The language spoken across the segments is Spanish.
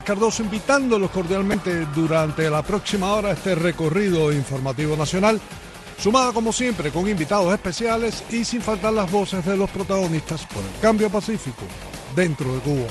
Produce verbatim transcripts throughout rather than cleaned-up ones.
Cardoso, invitándolos cordialmente durante la próxima hora a este recorrido informativo nacional, sumada como siempre con invitados especiales y sin faltar las voces de los protagonistas por el cambio pacífico dentro de Cuba.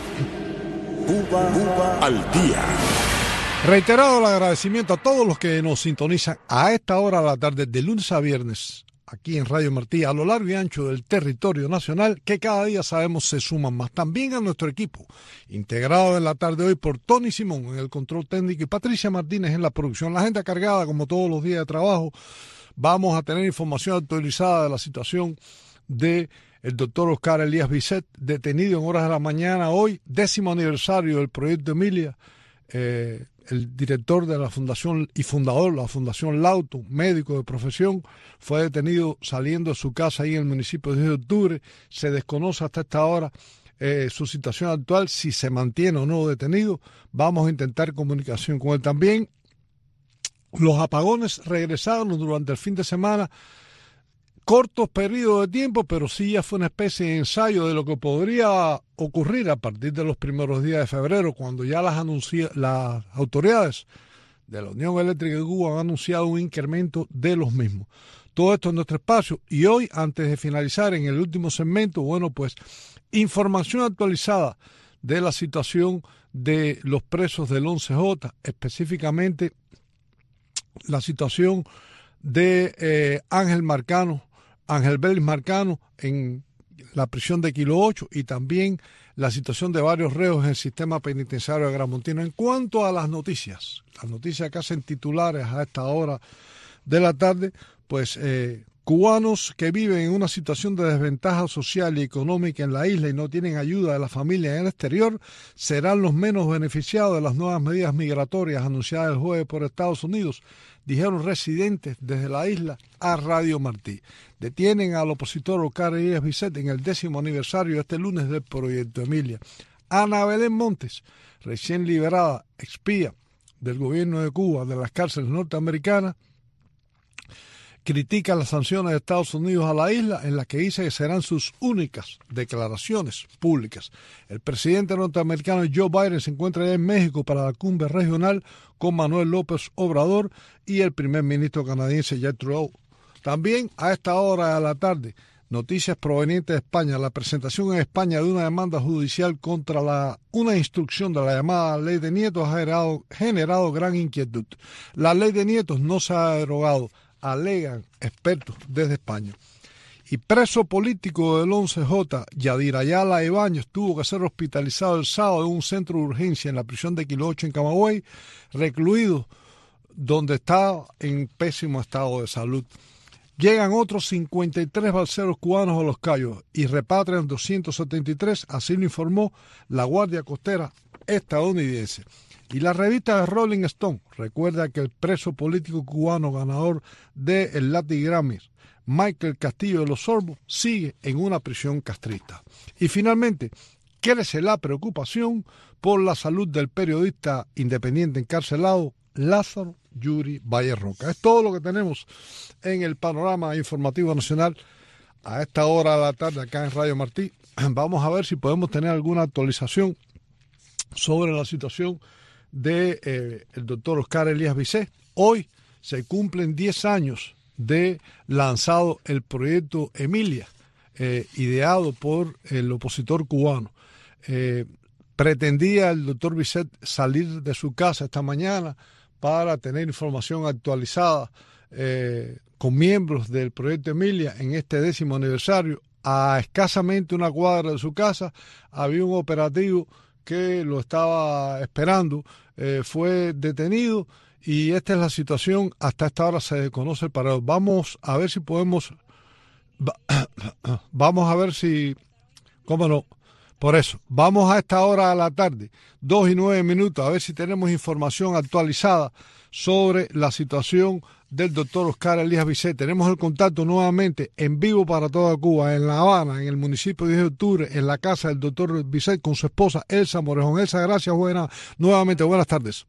Cuba, Cuba al día. Reiterado el agradecimiento a todos los que nos sintonizan a esta hora de la tarde, de lunes a viernes, aquí en Radio Martí, a lo largo y ancho del territorio nacional, que cada día sabemos se suman más. También a nuestro equipo, integrado en la tarde de hoy por Tony Simón en el control técnico y Patricia Martínez en la producción. La agenda cargada como todos los días de trabajo. Vamos a tener información actualizada de la situación de el doctor Oscar Elías Bisset, detenido en horas de la mañana hoy, décimo aniversario del proyecto Emilia. Eh, el director de la fundación y fundador de la Fundación Lauto, médico de profesión, fue detenido saliendo de su casa ahí en el municipio de diez de octubre. Se desconoce hasta esta hora eh, su situación actual, si se mantiene o no detenido. Vamos a intentar comunicación con él también. Los apagones regresaron durante el fin de semana, cortos periodos de tiempo, pero sí ya fue una especie de ensayo de lo que podría ocurrir a partir de los primeros días de febrero, cuando ya las, anuncia, las autoridades de la Unión Eléctrica de Cuba han anunciado un incremento de los mismos. Todo esto en nuestro espacio. Y hoy, antes de finalizar en el último segmento, bueno, pues información actualizada de la situación de los presos del once J, específicamente la situación de eh, Ángel Marcano, Ángel Vélez Marcano en la prisión de Kilo ocho, y también la situación de varios reos en el sistema penitenciario de Gramontino. En cuanto a las noticias, las noticias que hacen titulares a esta hora de la tarde, pues eh, cubanos que viven en una situación de desventaja social y económica en la isla y no tienen ayuda de la familia en el exterior serán los menos beneficiados de las nuevas medidas migratorias anunciadas el jueves por Estados Unidos, dijeron residentes desde la isla a Radio Martí. Detienen al opositor Oscar Elías Bisset en el décimo aniversario este lunes del proyecto Emilia. Ana Belén Montes, recién liberada, expía del gobierno de Cuba de las cárceles norteamericanas, critica las sanciones de Estados Unidos a la isla, en las que dice que serán sus únicas declaraciones públicas. El presidente norteamericano Joe Biden se encuentra ya en México para la cumbre regional con Manuel López Obrador y el primer ministro canadiense Justin Trudeau. También a esta hora de la tarde, noticias provenientes de España, la presentación en España de una demanda judicial contra la, una instrucción de la llamada Ley de Nietos ha generado, generado gran inquietud. La Ley de Nietos no se ha derogado, alegan expertos desde España. Y preso político del once J, Yadir Ayala Ibáñez, tuvo que ser hospitalizado el sábado en un centro de urgencia en la prisión de Kilo ocho en Camagüey, recluido donde está en pésimo estado de salud. Llegan otros cincuenta y tres balseros cubanos a Los Cayos y repatrian doscientos setenta y tres, así lo informó la Guardia Costera estadounidense. Y la revista de Rolling Stone recuerda que el preso político cubano ganador del Latin Grammy, Michael Castillo de los Sorbos, sigue en una prisión castrista. Y finalmente, crece la preocupación por la salud del periodista independiente encarcelado Lázaro Yuri Valle Roca. Es todo lo que tenemos en el panorama informativo nacional a esta hora de la tarde acá en Radio Martí. Vamos a ver si podemos tener alguna actualización sobre la situación de eh, el doctor Oscar Elías Bisset. Hoy se cumplen diez años de lanzado el proyecto Emilia, eh, ideado por el opositor cubano. Eh, pretendía el doctor Bisset salir de su casa esta mañana para tener información actualizada eh, con miembros del proyecto Emilia en este décimo aniversario. A escasamente una cuadra de su casa había un operativo que lo estaba esperando, eh, fue detenido y esta es la situación. Hasta esta hora se desconoce el paradero. Vamos a ver si podemos, vamos a ver si, cómo no, por eso, vamos a esta hora de la tarde, dos y nueve minutos, a ver si tenemos información actualizada sobre la situación del doctor Oscar Elías Bisset. Tenemos el contacto nuevamente en vivo para toda Cuba, en La Habana, en el municipio de diez de octubre, en la casa del doctor Bisset con su esposa Elsa Morejón. Elsa, gracias, buena, nuevamente, buenas tardes.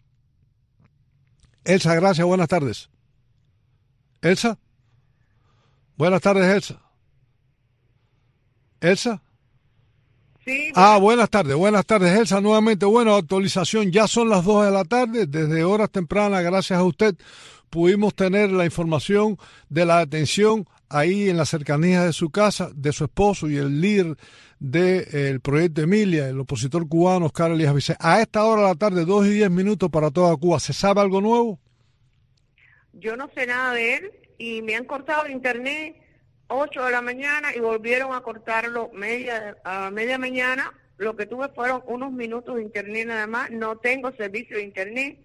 Elsa, gracias, buenas tardes. Elsa, buenas tardes, Elsa. Elsa. Sí, Ah, buenas tardes, buenas tardes, Elsa, nuevamente. Bueno, actualización, ya son las dos de la tarde, desde horas tempranas, gracias a usted, pudimos tener la información de la detención ahí en las cercanías de su casa, de su esposo y el líder del proyecto Emilia, el opositor cubano Oscar Elías Vicet. A esta hora de la tarde, dos y diez minutos para toda Cuba. ¿Se sabe algo nuevo? yo no sé nada de él y me han cortado el internet ocho de la mañana y volvieron a cortarlo media a media mañana. Lo que tuve fueron unos minutos de internet nada más. No tengo servicio de internet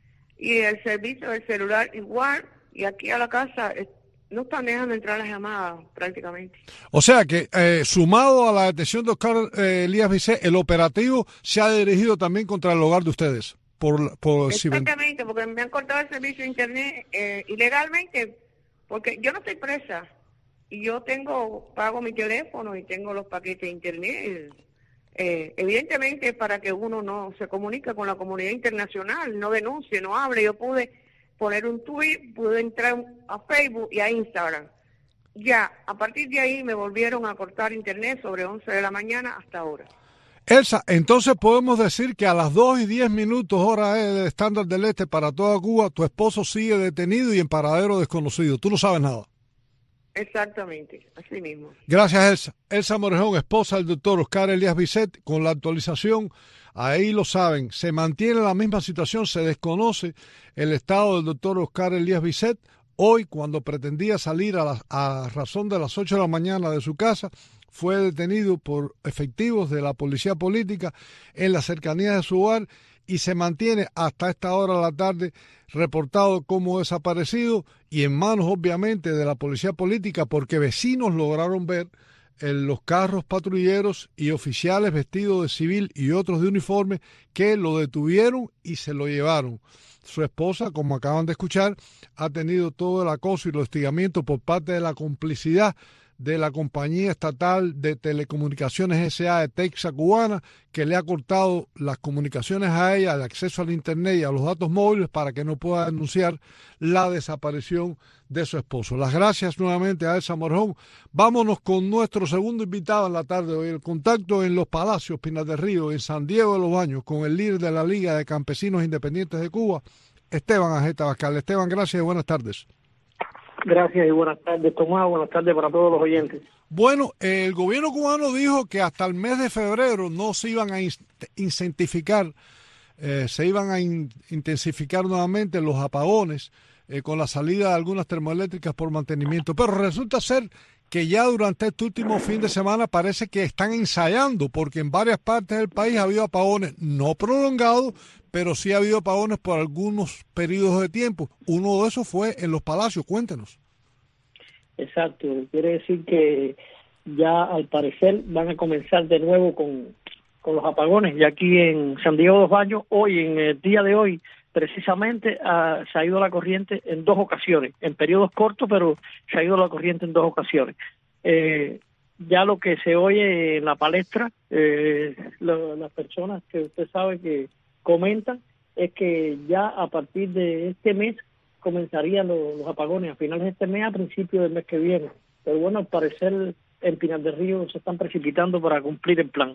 y el servicio del celular igual. Y aquí a la casa eh, no están dejando entrar las llamadas prácticamente. O sea que, eh, sumado a la detención de Oscar eh, Elías Vicet, el operativo se ha dirigido también contra el hogar de ustedes. Por, por Exactamente, porque me han cortado el servicio de internet eh, ilegalmente, porque yo no estoy presa. Y yo tengo, pago mi teléfono y tengo los paquetes de internet. Eh, evidentemente para que uno no se comunique con la comunidad internacional, no denuncie, no hable. Yo pude poner un tweet, pude entrar a Facebook y a Instagram. Ya, a partir de ahí me volvieron a cortar internet sobre once de la mañana hasta ahora. Elsa, entonces podemos decir que a las dos y diez minutos hora del estándar del este para toda Cuba, tu esposo sigue detenido y en paradero desconocido. Tú no sabes nada. Exactamente, así mismo. Gracias, Elsa. Elsa Morejón, esposa del doctor Oscar Elías Vicet, con la actualización, ahí lo saben, se mantiene la misma situación, se desconoce el estado del doctor Oscar Elías Vicet. Hoy, cuando pretendía salir a, la, a razón de las ocho de la mañana de su casa, fue detenido por efectivos de la policía política en las cercanías de su hogar y se mantiene hasta esta hora de la tarde reportado como desaparecido y en manos obviamente de la policía política, porque vecinos lograron ver en los carros patrulleros y oficiales vestidos de civil y otros de uniforme que lo detuvieron y se lo llevaron. Su esposa, como acaban de escuchar, ha tenido todo el acoso y el hostigamiento por parte de la complicidad de la compañía estatal de telecomunicaciones S A de Texas Cubana, que le ha cortado las comunicaciones a ella, el acceso al internet y a los datos móviles para que no pueda denunciar la desaparición de su esposo. Las gracias nuevamente a Elsa Morejón. Vámonos con nuestro segundo invitado en la tarde de hoy, el contacto en Los Palacios, Pinar del Río, en San Diego de los Baños, con el líder de la Liga de Campesinos Independientes de Cuba, Esteban Ajeta Bascal. Esteban, gracias y buenas tardes. Gracias y buenas tardes, Tomás. Buenas tardes para todos los oyentes. Bueno, el gobierno cubano dijo que hasta el mes de febrero no se iban a incentivar, eh, se iban a in intensificar nuevamente los apagones eh, con la salida de algunas termoeléctricas por mantenimiento. Pero resulta ser que ya durante este último fin de semana parece que están ensayando, porque en varias partes del país ha habido apagones no prolongados, pero sí ha habido apagones por algunos periodos de tiempo. Uno de esos fue en Los Palacios. Cuéntenos. Exacto. Quiere decir que ya al parecer van a comenzar de nuevo con, con los apagones. Y aquí en San Diego de los Baños, hoy, en el día de hoy, precisamente uh, se ha ido la corriente en dos ocasiones, en periodos cortos, pero se ha ido la corriente en dos ocasiones. Eh, ya lo que se oye en la palestra, eh, lo, las personas que usted sabe que comentan, es que ya a partir de este mes comenzarían los, los apagones, a finales de este mes, a principios del mes que viene. Pero bueno, al parecer en Pinar del Río se están precipitando para cumplir el plan.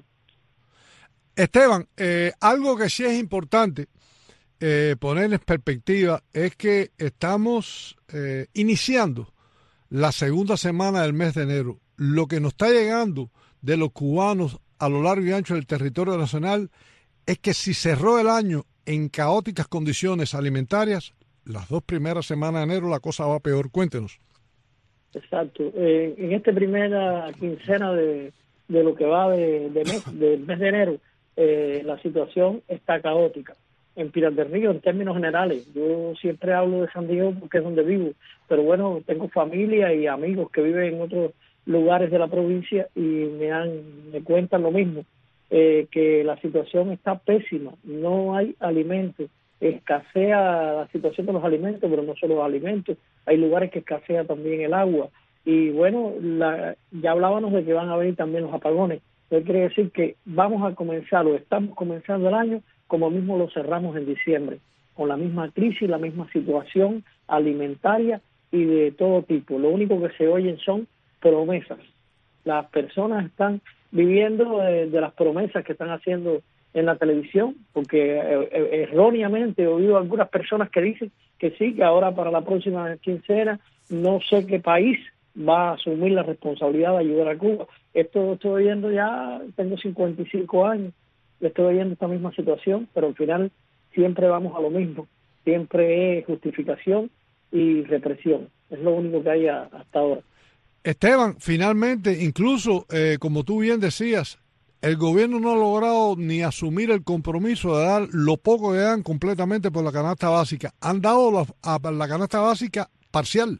Esteban, eh, algo que sí es importante eh, poner en perspectiva es que estamos eh, iniciando la segunda semana del mes de enero. Lo que nos está llegando de los cubanos a lo largo y ancho del territorio nacional es que si cerró el año en caóticas condiciones alimentarias, las dos primeras semanas de enero la cosa va peor. Cuéntenos. Exacto. Eh, en esta primera quincena de, de lo que va de, de mes, del mes de enero, eh, la situación está caótica. En Pinar del Río, en términos generales, yo siempre hablo de San Diego porque es donde vivo, pero bueno, tengo familia y amigos que viven en otros lugares de la provincia y me, han, me cuentan lo mismo. Eh, que la situación está pésima, no hay alimentos, escasea la situación de los alimentos, pero no solo los alimentos, hay lugares que escasea también el agua, y bueno, la, ya hablábamos de que van a venir también los apagones. Eso quiere decir que vamos a comenzar, o estamos comenzando el año, como mismo lo cerramos en diciembre, con la misma crisis, la misma situación alimentaria y de todo tipo. Lo único que se oyen son promesas. Las personas están viviendo de, de las promesas que están haciendo en la televisión, porque eh, erróneamente he oído algunas personas que dicen que sí, que ahora para la próxima quincena no sé qué país va a asumir la responsabilidad de ayudar a Cuba. Esto estoy viendo ya, tengo cincuenta y cinco años, estoy viendo esta misma situación, pero al final siempre vamos a lo mismo, siempre es justificación y represión, es lo único que hay a, hasta ahora. Esteban, finalmente, incluso, eh, como tú bien decías, el gobierno no ha logrado ni asumir el compromiso de dar lo poco que dan completamente por la canasta básica. Han dado la, a la canasta básica parcial.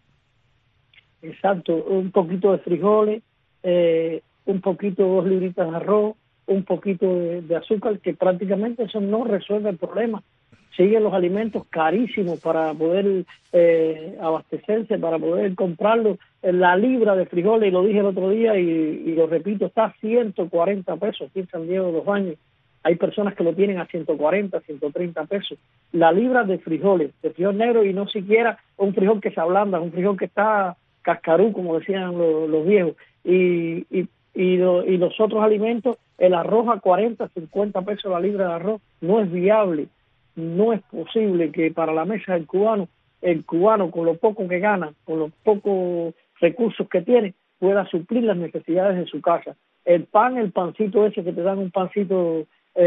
Exacto, un poquito de frijoles, eh, un poquito, dos libritas de arroz, un poquito de, de azúcar, que prácticamente eso no resuelve el problema. Siguen los alimentos carísimos para poder eh, abastecerse, para poder comprarlo. La libra de frijoles, y lo dije el otro día y, y lo repito, está a ciento cuarenta pesos aquí en San Diego de los Baños. Hay personas que lo tienen a ciento cuarenta, ciento treinta pesos. La libra de frijoles, de frijol negro, y no siquiera un frijol que se ablanda, un frijol que está cascarú, como decían los, los viejos. Y, y, y, lo, y los otros alimentos, el arroz a cuarenta, cincuenta pesos la libra de arroz, no es viable. No es posible que para la mesa del cubano, el cubano con lo poco que gana, con los pocos recursos que tiene, pueda suplir las necesidades de su casa. El pan, el pancito ese que te dan un pancito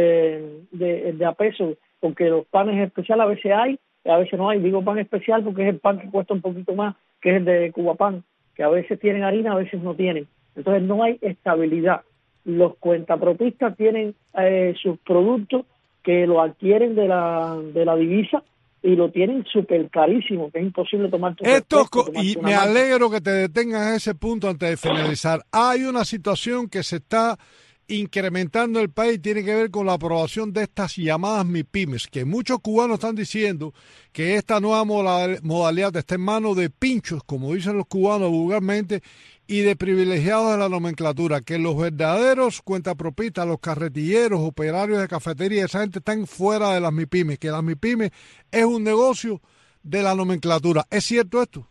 eh, de, de a peso, porque los panes especiales a veces hay, a veces no hay. Digo pan especial porque es el pan que cuesta un poquito más, que es el de Cubapan, que a veces tienen harina, a veces no tienen. Entonces no hay estabilidad. Los cuentapropistas tienen eh, sus productos que lo adquieren de la de la divisa y lo tienen súper carísimo, que es imposible tomar tu Esto refresco, y me marca. alegro que te detengas en ese punto antes de finalizar. Hay una situación que se está incrementando en el país, tiene que ver con la aprobación de estas llamadas MIPYMES, que muchos cubanos están diciendo que esta nueva modalidad está en manos de pinchos, como dicen los cubanos vulgarmente, y de privilegiados de la nomenclatura, que los verdaderos cuentapropistas, los carretilleros, operarios de cafetería, esa gente están fuera de las MIPYMES, que las MIPYMES es un negocio de la nomenclatura. ¿Es cierto esto?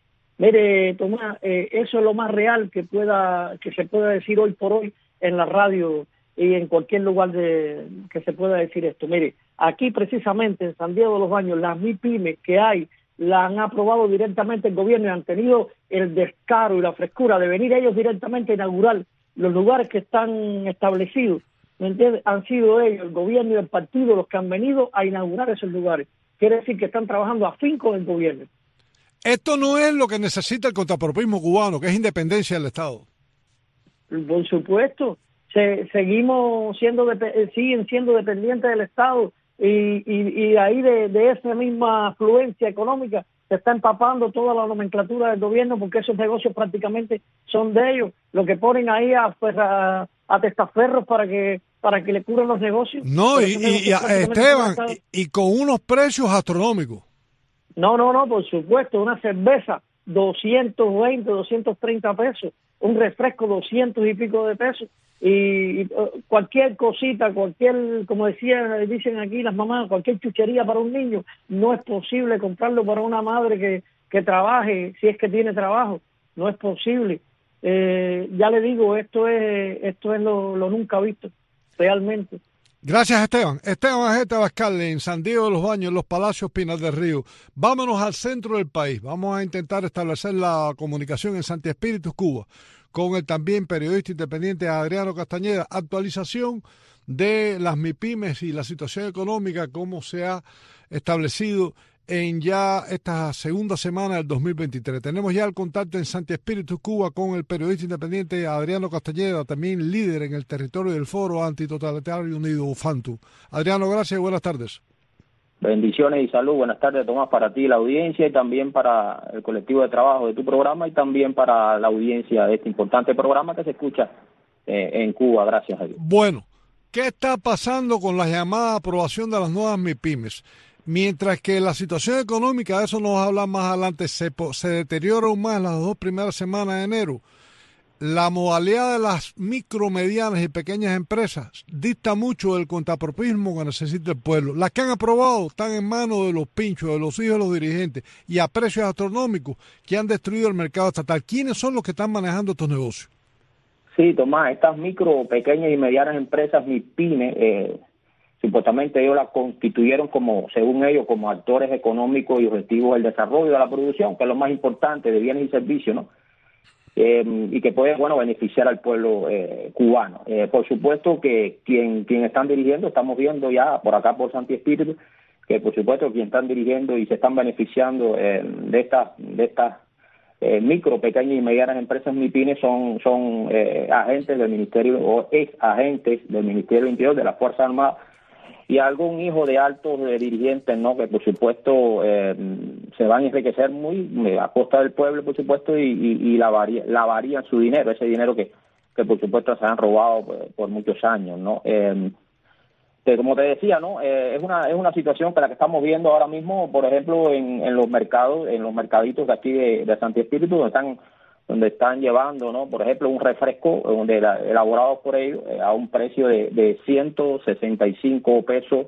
Mire, Tomás, eh, eso es lo más real que pueda que se pueda decir hoy por hoy en la radio y en cualquier lugar de, que se pueda decir esto. Mire, aquí precisamente en San Diego de los Baños, las MIPYMES que hay, la han aprobado directamente el gobierno y han tenido el descaro y la frescura de venir ellos directamente a inaugurar los lugares que están establecidos. ¿Me entiendes? Han sido ellos, el gobierno y el partido, los que han venido a inaugurar esos lugares. Quiere decir que están trabajando a fin con el gobierno. Esto no es lo que necesita el contrapropismo cubano, que es independencia del Estado. Por supuesto, se, seguimos siendo de, siguen siendo dependientes del Estado y, y, y ahí de, de esa misma afluencia económica se está empapando toda la nomenclatura del gobierno, porque esos negocios prácticamente son de ellos. Lo que ponen ahí a, a, a testaferros para que para que le cubran los negocios. No, y, y, y Esteban, y, y con unos precios astronómicos. No, no, no, por supuesto, una cerveza doscientos veinte, doscientos treinta pesos, un refresco doscientos y pico de pesos, y, y cualquier cosita, cualquier, como decían, dicen aquí las mamás, cualquier chuchería para un niño, no es posible comprarlo para una madre que, que trabaje, si es que tiene trabajo, no es posible. Eh, ya le digo, esto es esto es lo, lo nunca visto, realmente. Gracias, Esteban. Esteban Ajete Abascal, en San Diego de los Baños, en los Palacios Pinar del Río. Vámonos al centro del país. Vamos a intentar establecer la comunicación en Santi Espíritus, Cuba, con el también periodista independiente Adriano Castañeda. Actualización de las MIPYMES y la situación económica, cómo se ha establecido en ya esta segunda semana del dos mil veintitrés. Tenemos ya el contacto en Santi Espíritus, Cuba, con el periodista independiente Adriano Castañeda, también líder en el territorio del Foro Antitotalitario Unido, FANTU. Adriano, gracias y buenas tardes. Bendiciones y salud. Buenas tardes, Tomás, para ti, la audiencia, y también para el colectivo de trabajo de tu programa, y también para la audiencia de este importante programa que se escucha eh, en Cuba, gracias a Dios. Bueno, ¿qué está pasando con la llamada aprobación de las nuevas MIPYMES? Mientras que la situación económica, de eso nos habla más adelante, se, se deteriora aún más en las dos primeras semanas de enero, la modalidad de las micro, medianas y pequeñas empresas dicta mucho del contrapropismo que necesita el pueblo. Las que han aprobado están en manos de los pinchos, de los hijos de los dirigentes, y a precios astronómicos que han destruido el mercado estatal. ¿Quiénes son los que están manejando estos negocios? Sí, Tomás, estas micro, pequeñas y medianas empresas, MIPYME, eh, supuestamente ellos las constituyeron como, según ellos, como actores económicos y objetivos del desarrollo de la producción, que es lo más importante de bienes y servicios, ¿no? Eh, y que puede, bueno, beneficiar al pueblo eh, cubano. Eh, por supuesto que quien quien están dirigiendo, estamos viendo ya por acá por Santi Espíritu, que por supuesto quien están dirigiendo y se están beneficiando eh, de estas de estas eh, micro, pequeñas y medianas empresas MIPYME son son eh, agentes del Ministerio o ex agentes del Ministerio del Interior, de las Fuerzas Armadas, y algún hijo de altos de dirigentes, ¿no? Que por supuesto eh, se van a enriquecer muy a costa del pueblo, por supuesto, y, y, y lavaría, lavarían su dinero, ese dinero que, que por supuesto se han robado por, por muchos años, ¿no? Eh, que como te decía, ¿no? Eh, es una es una situación que la que estamos viendo ahora mismo, por ejemplo, en, en los mercados, en los mercaditos de aquí de, de Santi Espíritu, donde están donde están llevando, ¿no? Por ejemplo, un refresco donde la, elaborado por ellos eh, a un precio de, de ciento sesenta y cinco pesos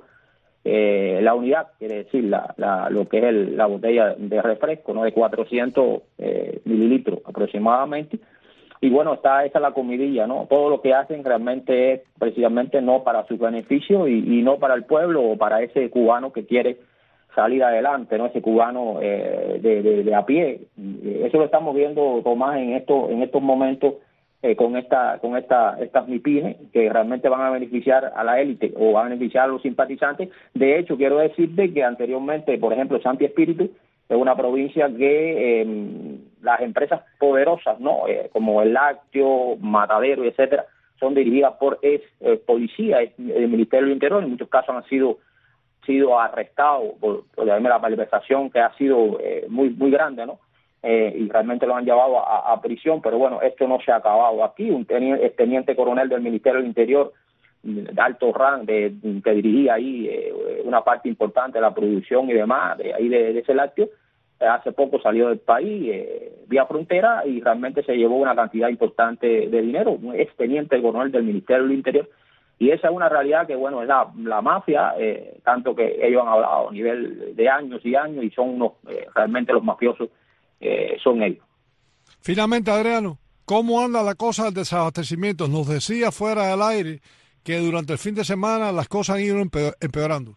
eh, la unidad, quiere decir la, la lo que es el, la botella de refresco, ¿no? De cuatrocientos eh, mililitros aproximadamente. Y bueno, está esa la comidilla, ¿no? Todo lo que hacen realmente es precisamente no para su beneficio y, y no para el pueblo o para ese cubano que quiere salir adelante, ¿no? Ese cubano eh, de, de, de a pie. Eso lo estamos viendo, Tomás, en estos en estos momentos eh, con esta con esta estas MIPYME, que realmente van a beneficiar a la élite o van a beneficiar a los simpatizantes. De hecho, quiero decirte que anteriormente, por ejemplo, Santi Espíritu es una provincia que eh, las empresas poderosas, ¿no? Eh, como el Lácteo, Matadero, etcétera, son dirigidas por ex eh, policía del Ministerio del Interior. En muchos casos han sido sido arrestado por, por la malversación que ha sido eh, muy muy grande, ¿no? Eh, y realmente lo han llevado a, a prisión, pero bueno, esto no se ha acabado aquí. Un teniente, teniente coronel del Ministerio del Interior de alto rango, de, que dirigía ahí eh, una parte importante de la producción y demás, de ahí de, de ese lácteo, eh, hace poco salió del país eh, vía frontera y realmente se llevó una cantidad importante de dinero, un ex teniente coronel del Ministerio del Interior. Y esa es una realidad que, bueno, es la, la mafia, eh, tanto que ellos han hablado a nivel de años y años, y son unos, eh, realmente los mafiosos eh, son ellos. Finalmente, Adriano, ¿cómo anda la cosa del desabastecimiento? Nos decía fuera del aire que durante el fin de semana las cosas han ido empeorando.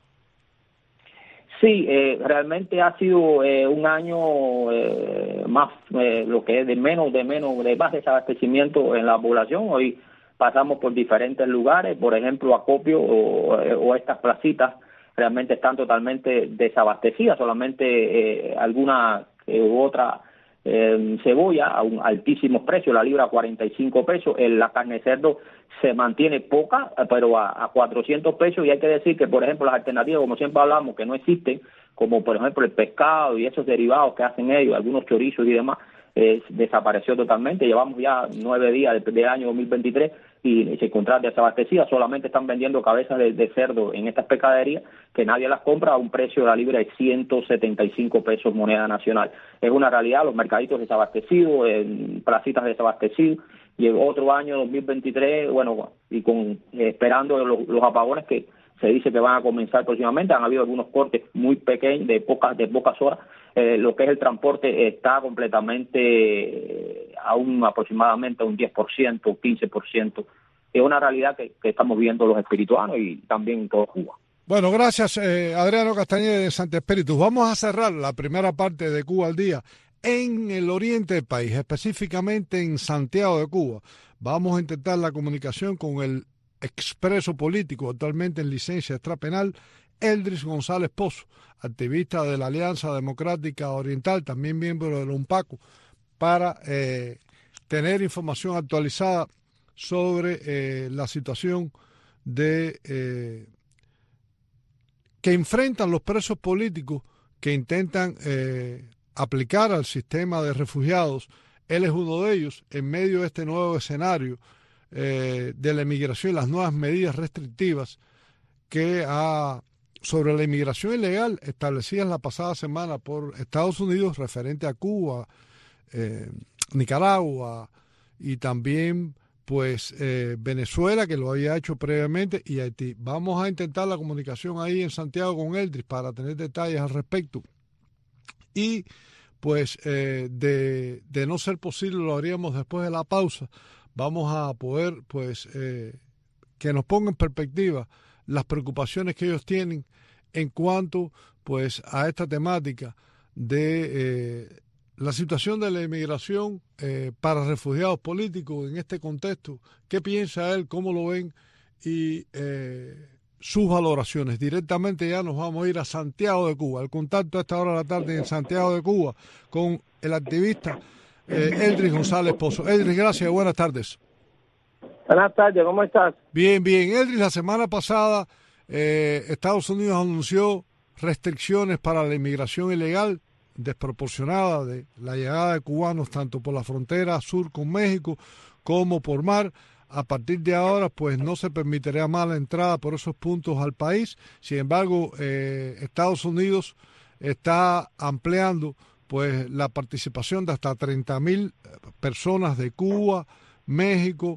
Sí, eh, realmente ha sido eh, un año eh, más, eh, lo que es de menos, de menos, de más desabastecimiento en la población. Hoy pasamos por diferentes lugares, por ejemplo, Acopio o, o estas placitas realmente están totalmente desabastecidas, solamente eh, alguna eh, u otra eh, cebolla a un altísimo precio, la libra a cuarenta y cinco pesos, el, la carne de cerdo se mantiene poca, pero a, a cuatrocientos pesos, y hay que decir que, por ejemplo, las alternativas, como siempre hablamos, que no existen, como por ejemplo el pescado y esos derivados que hacen ellos, algunos chorizos y demás, Eh, desapareció totalmente. Llevamos ya nueve días del de año dos mil veintitrés y se encuentran desabastecidas. Solamente están vendiendo cabezas de, de cerdo en estas pescaderías que nadie las compra a un precio de la libra de ciento setenta y cinco pesos moneda nacional. Es una realidad, los mercaditos desabastecidos, en placitas desabastecidos, y el otro año dos mil veintitrés, bueno, y con eh, esperando los, los apagones que se dice que van a comenzar próximamente. Han habido algunos cortes muy pequeños, de pocas de pocas horas. Eh, lo que es el transporte está completamente eh, a un aproximadamente a un diez por ciento, quince por ciento. Es una realidad que, que estamos viendo los espirituanos y también en toda Cuba. Bueno, gracias eh, Adriano Castañeda de Santi Espíritu. Vamos a cerrar la primera parte de Cuba al Día en el oriente del país, específicamente en Santiago de Cuba. Vamos a intentar la comunicación con el expreso político, actualmente en licencia extrapenal, Eldris González Pozo, activista de la Alianza Democrática Oriental, también miembro del UNPACO, para eh, tener información actualizada sobre eh, la situación de eh, que enfrentan los presos políticos que intentan eh, aplicar al sistema de refugiados. Él es uno de ellos en medio de este nuevo escenario eh, de la inmigración y las nuevas medidas restrictivas que ha sobre la inmigración ilegal establecidas la pasada semana por Estados Unidos referente a Cuba, eh, Nicaragua y también pues eh, Venezuela, que lo había hecho previamente, y Haití. Vamos a intentar la comunicación ahí en Santiago con Eldris para tener detalles al respecto. Y pues eh, de, de no ser posible lo haríamos después de la pausa vamos a poder, pues, eh, que nos ponga en perspectiva las preocupaciones que ellos tienen en cuanto, pues, a esta temática de eh, la situación de la inmigración eh, para refugiados políticos en este contexto. ¿Qué piensa él? ¿Cómo lo ven? Y eh, sus valoraciones. Directamente ya nos vamos a ir a Santiago de Cuba. El contacto a esta hora de la tarde en Santiago de Cuba con el activista eh, Eldris González Pozo. Eldris, gracias. Buenas tardes. Buenas tardes, ¿cómo estás? Bien, bien. Eldris, la semana pasada eh, Estados Unidos anunció restricciones para la inmigración ilegal desproporcionada de la llegada de cubanos tanto por la frontera sur con México como por mar. A partir de ahora, pues no se permitirá más la entrada por esos puntos al país. Sin embargo, eh, Estados Unidos está ampliando pues la participación de hasta treinta mil personas de Cuba, México,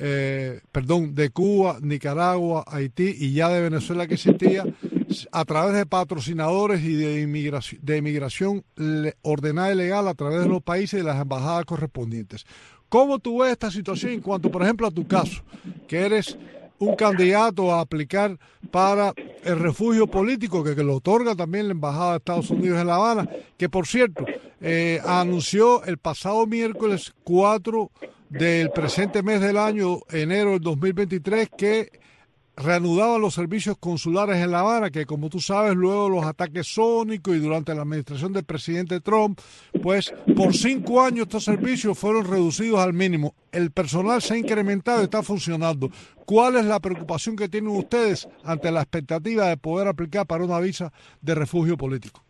eh, perdón, de Cuba, Nicaragua, Haití y ya de Venezuela que existía, a través de patrocinadores y de inmigración, de inmigración ordenada y legal a través de los países y las embajadas correspondientes. ¿Cómo tú ves esta situación en cuanto, por ejemplo, a tu caso, que eres un candidato a aplicar para el refugio político que, que lo otorga también la Embajada de Estados Unidos en La Habana, que por cierto eh, anunció el pasado miércoles cuatro del presente mes del año, enero del dos mil veintitrés, que reanudaban los servicios consulares en La Habana, que como tú sabes, luego de los ataques sónicos y durante la administración del presidente Trump, pues por cinco años estos servicios fueron reducidos al mínimo. El personal se ha incrementado y está funcionando. ¿Cuál es la preocupación que tienen ustedes ante la expectativa de poder aplicar para una visa de refugio político?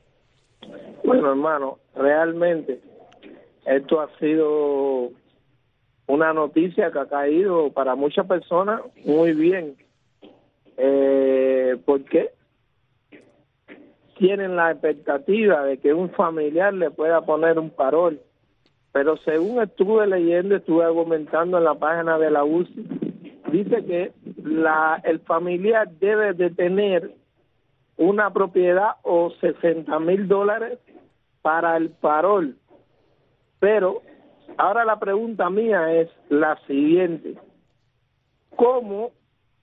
Bueno, hermano, realmente esto ha sido una noticia que ha caído para muchas personas muy bien. Eh, porque tienen la expectativa de que un familiar le pueda poner un parol, pero según estuve leyendo, estuve argumentando en la página de la U C I, dice que la el familiar debe de tener una propiedad o sesenta mil dólares para el parol. Pero ahora la pregunta mía es la siguiente: ¿cómo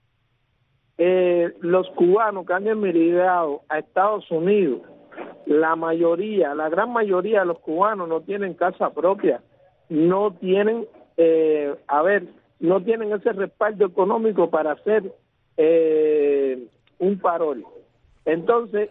Eh, los cubanos que han emigrado a Estados Unidos, la mayoría, la gran mayoría de los cubanos no tienen casa propia, no tienen, eh, a ver, no tienen ese respaldo económico para hacer eh, un parol? Entonces,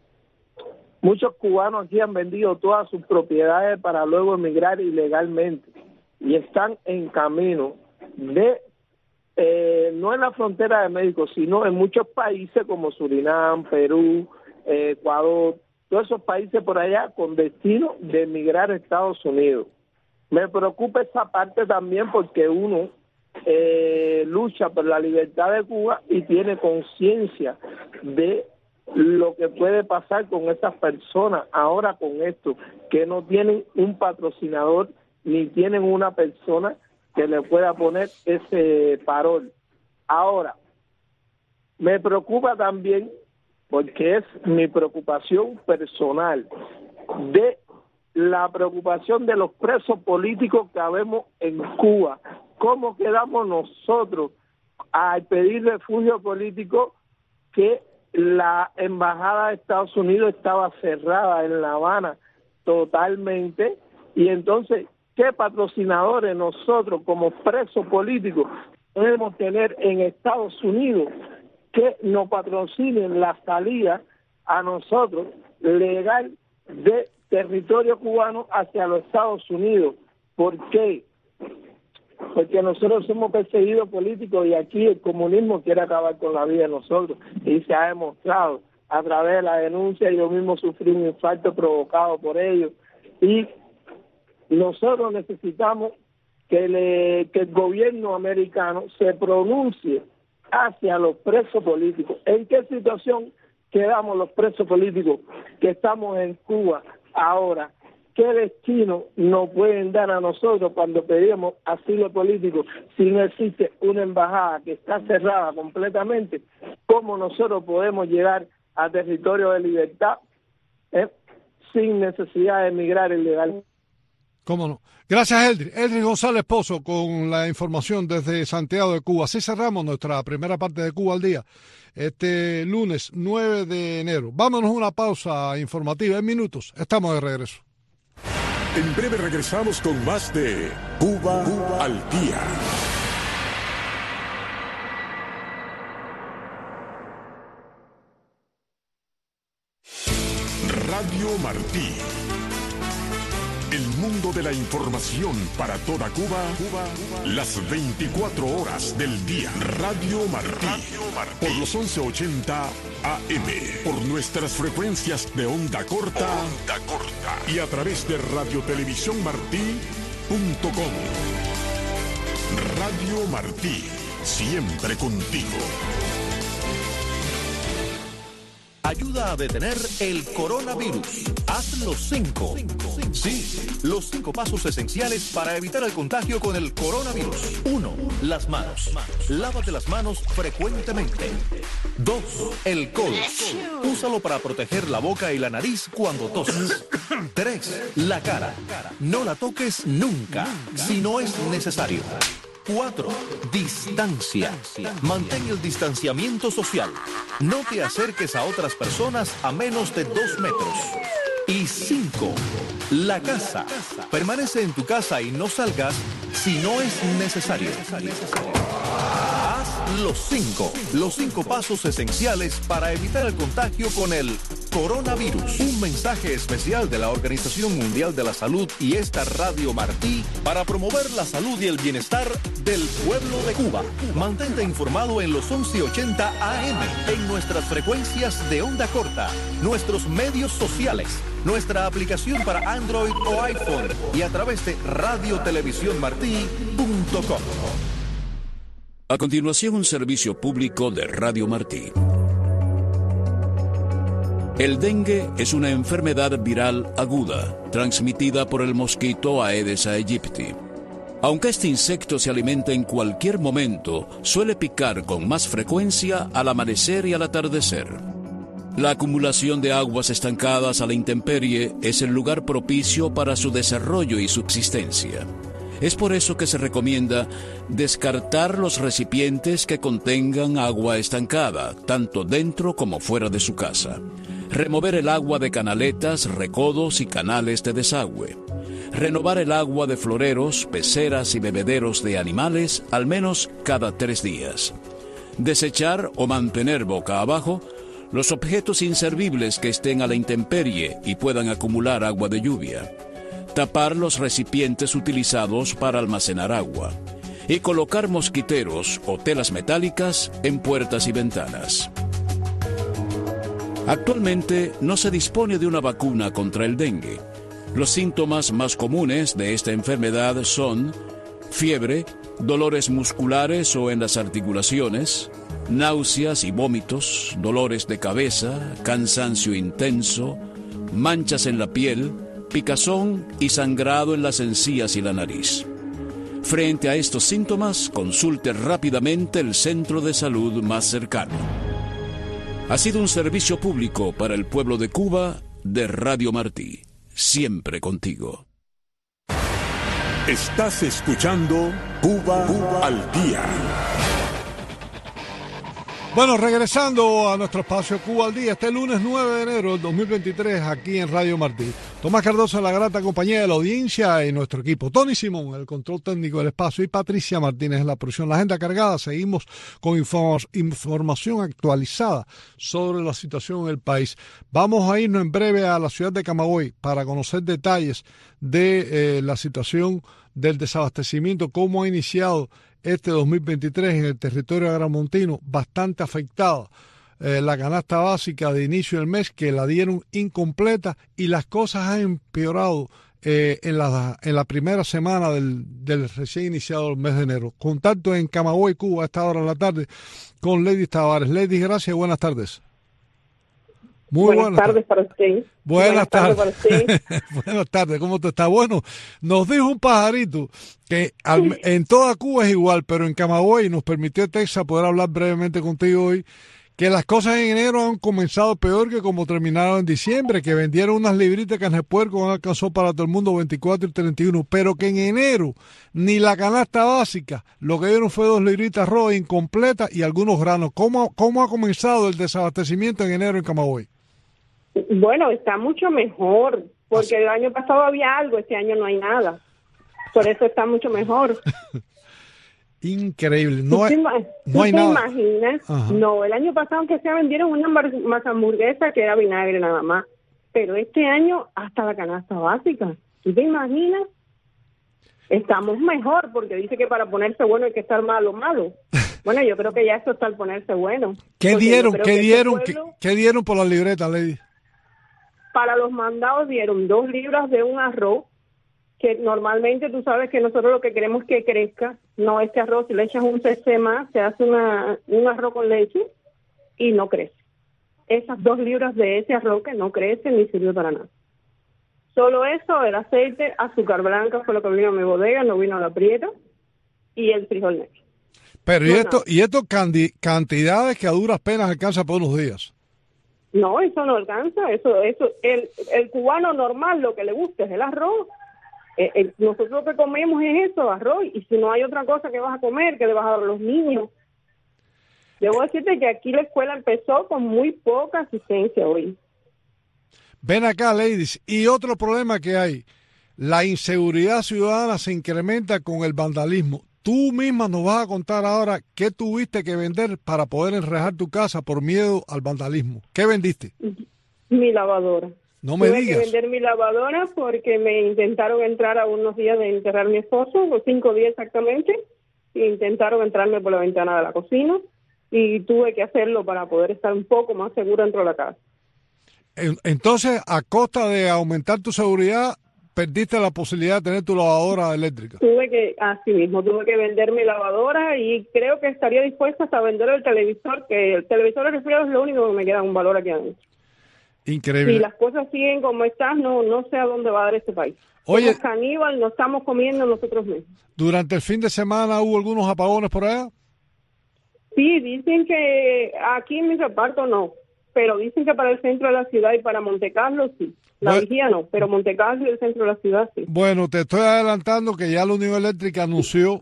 muchos cubanos aquí han vendido todas sus propiedades para luego emigrar ilegalmente y están en camino de Eh, no en la frontera de México, sino en muchos países como Surinam, Perú, eh, Ecuador, todos esos países por allá con destino de emigrar a Estados Unidos. Me preocupa esa parte también porque uno eh, lucha por la libertad de Cuba y tiene conciencia de lo que puede pasar con esas personas ahora con esto, que no tienen un patrocinador ni tienen una persona que le pueda poner ese parol. Ahora, me preocupa también, porque es mi preocupación personal, de la preocupación de los presos políticos que habemos en Cuba. ¿Cómo quedamos nosotros al pedir refugio político que la Embajada de Estados Unidos estaba cerrada en La Habana totalmente? Y entonces, ¿qué patrocinadores nosotros como presos políticos podemos tener en Estados Unidos que nos patrocinen la salida a nosotros legal de territorio cubano hacia los Estados Unidos? ¿Por qué? Porque nosotros somos perseguidos políticos y aquí el comunismo quiere acabar con la vida de nosotros y se ha demostrado a través de la denuncia. Yo mismo sufrí un infarto provocado por ellos y nosotros necesitamos que, le, que el gobierno americano se pronuncie hacia los presos políticos. ¿En qué situación quedamos los presos políticos que estamos en Cuba ahora? ¿Qué destino nos pueden dar a nosotros cuando pedimos asilo político si no existe una embajada que está cerrada completamente? ¿Cómo nosotros podemos llegar a territorio de libertad eh, sin necesidad de emigrar ilegalmente? Cómo no. Gracias, Eldri. Eldri González Pozo con la información desde Santiago de Cuba. Así cerramos nuestra primera parte de Cuba al Día, este lunes nueve de enero. Vámonos a una pausa informativa en minutos. Estamos de regreso. En breve regresamos con más de Cuba, Cuba al Día. Radio Martí. El mundo de la información para toda Cuba, Cuba, las veinticuatro horas del día. Radio Martí, Radio Martí. Por los once ochenta A M, por nuestras frecuencias de onda corta, onda corta y a través de radiotelevisión martí punto com. Radio Martí, siempre contigo. Ayuda a detener el coronavirus. Haz los cinco. Sí, los cinco pasos esenciales para evitar el contagio con el coronavirus. Uno, las manos. Lávate las manos frecuentemente. Dos, el codo. Úsalo para proteger la boca y la nariz cuando toses. Tres, la cara. No la toques nunca, si no es necesario. Cuatro, distancia. Mantén el distanciamiento social. No te acerques a otras personas a menos de dos metros. Y cinco, la casa. Permanece en tu casa y no salgas si no es necesario. Haz los cinco, los cinco pasos esenciales para evitar el contagio con el coronavirus. Un mensaje especial de la Organización Mundial de la Salud y esta Radio Martí para promover la salud y el bienestar del pueblo de Cuba. Mantente informado en los once ochenta A M, en nuestras frecuencias de onda corta, nuestros medios sociales, nuestra aplicación para Android o iPhone y a través de radio televisión martí punto com. A continuación, un servicio público de Radio Martí. El dengue es una enfermedad viral aguda, transmitida por el mosquito Aedes aegypti. Aunque este insecto se alimenta en cualquier momento, suele picar con más frecuencia al amanecer y al atardecer. La acumulación de aguas estancadas a la intemperie es el lugar propicio para su desarrollo y subsistencia. Es por eso que se recomienda descartar los recipientes que contengan agua estancada, tanto dentro como fuera de su casa. Remover el agua de canaletas, recodos y canales de desagüe. Renovar el agua de floreros, peceras y bebederos de animales al menos cada tres días. Desechar o mantener boca abajo los objetos inservibles que estén a la intemperie y puedan acumular agua de lluvia. Tapar los recipientes utilizados para almacenar agua. Y colocar mosquiteros o telas metálicas en puertas y ventanas. Actualmente no se dispone de una vacuna contra el dengue. Los síntomas más comunes de esta enfermedad son fiebre, dolores musculares o en las articulaciones, náuseas y vómitos, dolores de cabeza, cansancio intenso, manchas en la piel, picazón y sangrado en las encías y la nariz. Frente a estos síntomas, consulte rápidamente el centro de salud más cercano. Ha sido un servicio público para el pueblo de Cuba de Radio Martí. Siempre contigo. Estás escuchando Cuba, Cuba al Día. Bueno, regresando a nuestro espacio Cuba al Día, este lunes nueve de enero del dos mil veintitrés, aquí en Radio Martí. Tomás Cardoso en la grata compañía de la audiencia y nuestro equipo. Tony Simón, el control técnico del espacio, y Patricia Martínez en la producción. La agenda cargada, seguimos con inform- información actualizada sobre la situación en el país. Vamos a irnos en breve a la ciudad de Camagüey para conocer detalles de eh, la situación del desabastecimiento, cómo ha iniciado este dos mil veintitrés en el territorio agramontino, bastante afectada. Eh, la canasta básica de inicio del mes, que la dieron incompleta, y las cosas han empeorado eh, en, la, en la primera semana del, del recién iniciado el mes de enero. Contacto en Camagüey, Cuba, a esta hora de la tarde, con Lady Tavares. Lady, gracias y buenas tardes. Muy buenas, buenas tardes tardes para usted. Buenas, buenas tardes, tardes para usted. Buenas tardes, ¿cómo te está? Bueno, nos dijo un pajarito que al, en toda Cuba es igual, pero en Camagüey nos permitió Texas poder hablar brevemente contigo hoy, que las cosas en enero han comenzado peor que como terminaron en diciembre, que vendieron unas libritas de carne de puerco, no alcanzó para todo el mundo veinticuatro y treinta y uno, pero que en enero ni la canasta básica, lo que dieron fue dos libritas de arroz incompleta y algunos granos. ¿Cómo, cómo ha comenzado el desabastecimiento en enero en Camagüey? Bueno, está mucho mejor, porque el año pasado había algo, este año no hay nada. Por eso está mucho mejor. Increíble, no hay, no hay ¿tú te nada. imaginas? Ajá. No, el año pasado aunque se vendieron una más hamburguesa que era vinagre nada más, pero este año hasta la canasta básica. ¿Tú te imaginas? Estamos mejor, porque dice que para ponerse bueno hay que estar malo, malo. Bueno, yo creo que ya eso está al ponerse bueno. ¿Qué dieron? ¿Qué que dieron? pueblo, ¿Qué, ¿Qué dieron por la libreta, Lady? Para los mandados dieron dos libras de un arroz, que normalmente tú sabes que nosotros lo que queremos es que crezca, no este arroz, si le echas un cc más, se hace una, un arroz con leche y no crece. Esas dos libras de ese arroz que no crece ni sirvió para nada. Solo eso, el aceite, azúcar blanca fue lo que vino a mi bodega, no vino a la prieta, y el frijol negro. Pero no, y esto, no. y esto candi, cantidades que a duras penas alcanza por unos días. No, eso no alcanza, eso, eso, el, el cubano normal lo que le gusta es el arroz. Eh, eh, nosotros lo que comemos es eso, arroz, y si no hay otra cosa que vas a comer, que le vas a dar a los niños. Debo decirte que aquí la escuela empezó con muy poca asistencia hoy. Ven acá, ladies, y otro problema que hay, la inseguridad ciudadana se incrementa con el vandalismo. Tú misma nos vas a contar ahora qué tuviste que vender para poder enrejar tu casa por miedo al vandalismo. ¿Qué vendiste? Mi lavadora. No me Tuve digas. que vender mi lavadora porque me intentaron entrar a unos días de enterrar a mi esposo, los cinco días exactamente, e intentaron entrarme por la ventana de la cocina y tuve que hacerlo para poder estar un poco más segura dentro de la casa. Entonces, a costa de aumentar tu seguridad, perdiste la posibilidad de tener tu lavadora eléctrica. Tuve que, así mismo, tuve que vender mi lavadora y creo que estaría dispuesta hasta vender el televisor, que el televisor de resfriado es lo único que me queda un valor aquí adentro. Increíble. Si las cosas siguen como están, no no sé a dónde va a dar este país. Oye, Somos caníbal, nos estamos comiendo nosotros mismos. ¿Durante el fin de semana hubo algunos apagones por allá? Sí, dicen que aquí en mi reparto no, pero dicen que para el centro de la ciudad y para Montecarlo sí. La bueno, Vigía no, pero Montecarlo y el centro de la ciudad sí. Bueno, te estoy adelantando que ya la Unión Eléctrica anunció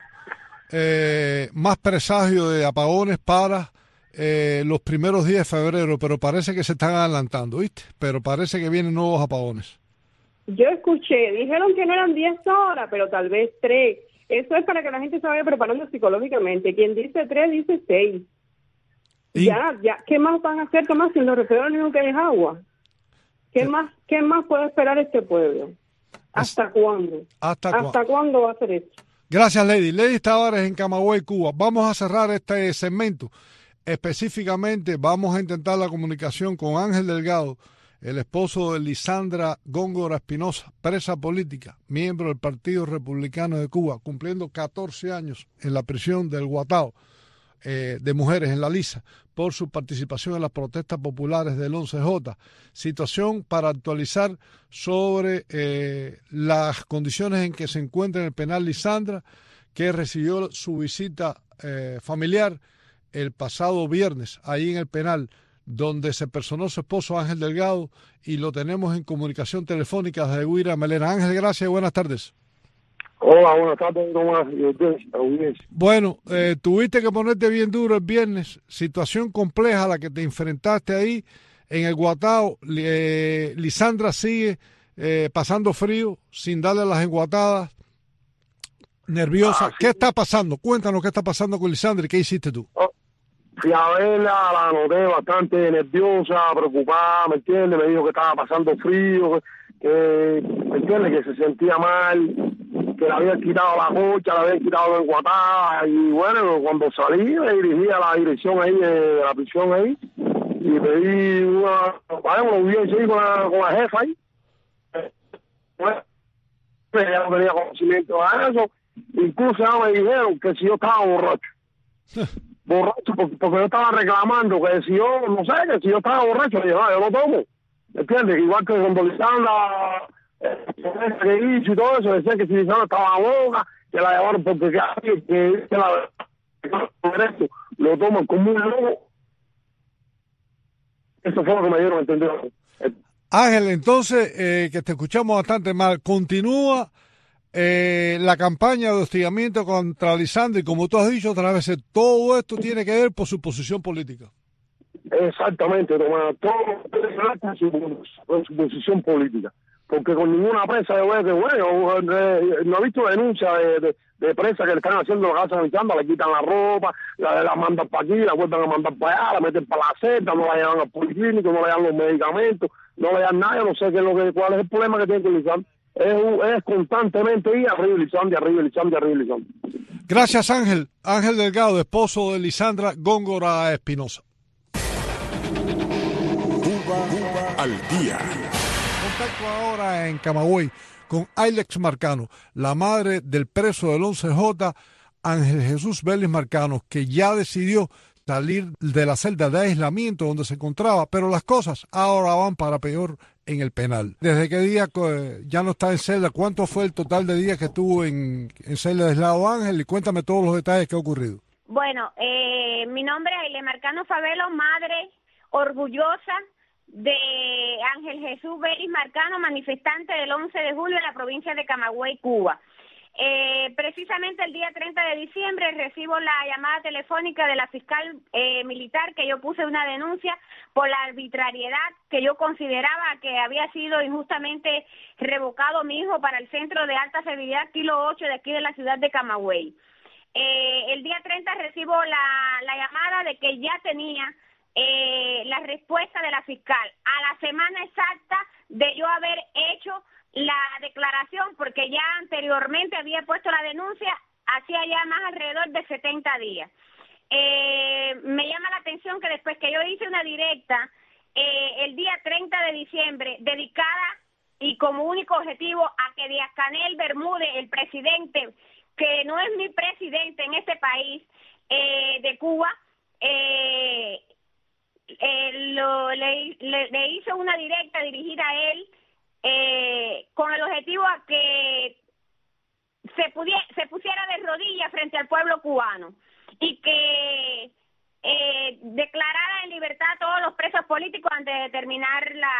eh, más presagio de apagones para eh, los primeros días de febrero, pero parece que se están adelantando, ¿viste? Pero parece que vienen nuevos apagones. Yo escuché, dijeron que no eran diez horas, pero tal vez tres. Eso es para que la gente se vaya preparando psicológicamente. Quien dice tres, dice seis. ¿Y? Ya, ya, ¿qué más van a hacer, Tomás? Si en los refrigeradores lo único que es agua. ¿Qué sí. más qué más puede esperar este pueblo? ¿Hasta es, cuándo? ¿Hasta, ¿Hasta cu cuándo va a hacer esto? Gracias, Lady. Lady Tavares en Camagüey, Cuba. Vamos a cerrar este segmento. Específicamente vamos a intentar la comunicación con Ángel Delgado, el esposo de Lisandra Góngora Espinosa, presa política, miembro del Partido Republicano de Cuba, cumpliendo catorce años en la prisión del Guatao eh, de mujeres en La Lisa por su participación en las protestas populares del once J. Situación para actualizar sobre eh, las condiciones en que se encuentra en el penal Lisandra, que recibió su visita eh, familiar el pasado viernes, ahí en el penal, donde se personó su esposo Ángel Delgado, y lo tenemos en comunicación telefónica desde Guira, Melena. Ángel, gracias y buenas tardes. Hola, buenas tardes, Tomás y ustedes. Bueno, eh, tuviste que ponerte bien duro el viernes, situación compleja a la que te enfrentaste ahí en el Guatao. Eh, Lisandra sigue eh, pasando frío, sin darle las enguatadas, nerviosa. Ah, sí. ¿Qué está pasando? Cuéntanos qué está pasando con Lisandra y qué hiciste tú. Oh. Fui a verla, la noté bastante nerviosa, preocupada, ¿me entiendes? Me dijo que estaba pasando frío, que, ¿me entiendes? Que se sentía mal, que le habían quitado la cocha, le habían quitado la enguatada, y bueno, cuando salí me dirigí a la dirección ahí, de la prisión ahí, y pedí una, bueno, lo vi ahí con la, con la jefa ahí, bueno, ya no tenía conocimiento de eso, incluso ya me dijeron que si yo estaba borracho. borracho porque, porque yo estaba reclamando que si yo, no sé, que si yo estaba borracho, le dije, no, yo no tomo, ¿entiendes? Igual que cuando Lisandra eh, que hizo y todo eso, decía que si Lisandra estaba boca, que la llevaron porque que, que, que la, que lo toman como un lobo, Eso fue lo que me dieron a entender. Ángel, entonces, eh, que te escuchamos bastante mal, continúa eh, la campaña de hostigamiento contra Lisandro y como tú has dicho otras veces, todo esto tiene que ver por su posición política. Exactamente, Tomás, todo tiene que ver con su, con su posición política. Porque con ninguna presa yo veo que, bueno, eh, no he visto denuncia de, de, de presa que le están haciendo lo que hacen a Lisandro, le quitan la ropa, la, la mandan para aquí, la vuelven a mandar para allá, la meten para la celda, no la llevan al policlínico, no le dan los medicamentos, no le dan nada, yo no sé qué es lo que, cuál es el problema que tiene con Lisandro. Es, es constantemente ir arriba Lisandro, arriba Lisandro, arriba Lisandro. Gracias, Ángel. Ángel Delgado, esposo de Lisandra Góngora Espinosa. Cuba, Cuba al día. Contacto ahora en Camagüey con Ailex Marcano, la madre del preso del once J, Ángel Jesús Vélez Marcano, que ya decidió salir de la celda de aislamiento donde se encontraba, pero las cosas ahora van para peor en el penal. ¿Desde qué día ya no está en celda? ¿Cuánto fue el total de días que estuvo en, en celda de aislado, Ángel? Y cuéntame todos los detalles que ha ocurrido. Bueno, eh, mi nombre es Ailex Marcano Favelo, madre orgullosa de Ángel Jesús Vélez Marcano, manifestante del once de julio en la provincia de Camagüey, Cuba. Eh, precisamente el día treinta de diciembre recibo la llamada telefónica de la fiscal eh, militar que yo puse una denuncia por la arbitrariedad que yo consideraba que había sido injustamente revocado mi hijo para el centro de alta seguridad kilo ocho de aquí de la ciudad de Camagüey. Eh, el día treinta recibo la, la llamada de que ya tenía eh, la respuesta de la fiscal a la semana exacta de yo haber hecho la declaración, porque ya anteriormente había puesto la denuncia, hacía ya más alrededor de setenta días. Eh, me llama la atención que después que yo hice una directa, eh, el día treinta de diciembre, dedicada y como único objetivo a que Díaz-Canel Bermúdez, el presidente, que no es mi presidente en este país eh, de Cuba, eh, eh, lo, le, le, le hizo una directa dirigida a él, Eh, con el objetivo a que se, pudiera, se pusiera de rodillas frente al pueblo cubano y que eh, declarara en libertad a todos los presos políticos antes de terminar la,